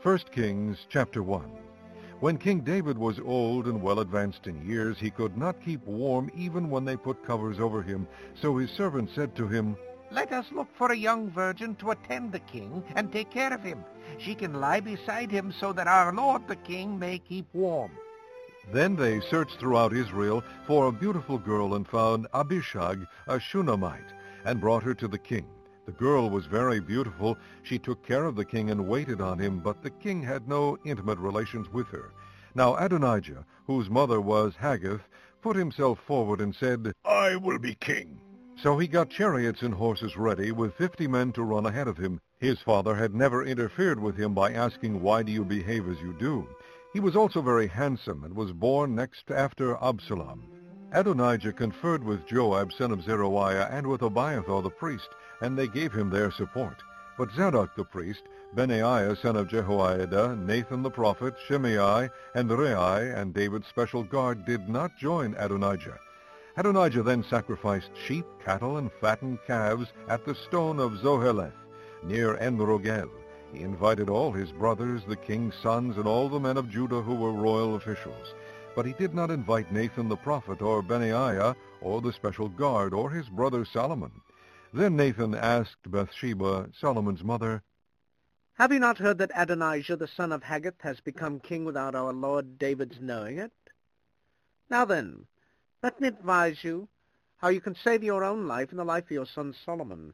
1 Kings chapter 1. When King David was old and well advanced in years, he could not keep warm even when they put covers over him. So his servant said to him, "Let us look for a young virgin to attend the king and take care of him. She can lie beside him so that our lord the king may keep warm." Then they searched throughout Israel for a beautiful girl and found Abishag, a Shunammite, and brought her to the king. The girl was very beautiful. She took care of the king and waited on him, but the king had no intimate relations with her. Now Adonijah, whose mother was Haggith, put himself forward and said, "I will be king." So he got chariots and horses ready, with 50 men to run ahead of him. His father had never interfered with him by asking, "Why do you behave as you do?" He was also very handsome, and was born next after Absalom. Adonijah conferred with Joab, son of Zeruiah, and with Abiathar the priest, and they gave him their support. But Zadok the priest, Benaiah son of Jehoiada, Nathan the prophet, Shimei, and Rei, and David's special guard did not join Adonijah. Adonijah then sacrificed sheep, cattle, and fattened calves at the stone of Zoheleth, near En-Rogel. He invited all his brothers, the king's sons, and all the men of Judah who were royal officials. But he did not invite Nathan the prophet, or Benaiah, or the special guard, or his brother Solomon. Then Nathan asked Bathsheba, Solomon's mother, "Have you not heard that Adonijah, the son of Haggith, has become king without our lord David's knowing it? Now then, let me advise you how you can save your own life and the life of your son Solomon.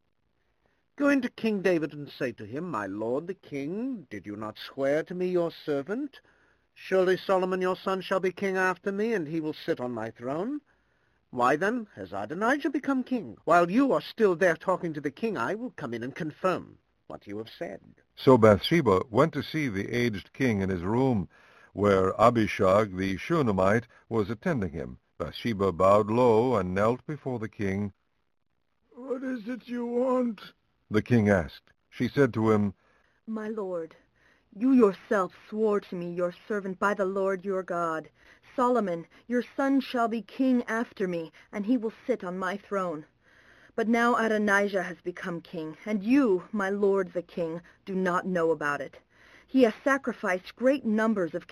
Go in to King David and say to him, 'My lord the king, did you not swear to me your servant, surely Solomon your son shall be king after me, and he will sit on my throne? Why then has Adonijah become king? While you are still there talking to the king, I will come in and confirm what you have said.'" So Bathsheba went to see the aged king in his room, where Abishag the Shunammite was attending him. Bathsheba bowed low and knelt before the king. "What is it you want?" the king asked. She said to him, "My lord, you yourself swore to me, your servant, by the Lord your God, Solomon, your son shall be king after me, and he will sit on my throne. But now Adonijah has become king, and you, my lord the king, do not know about it. He has sacrificed great numbers of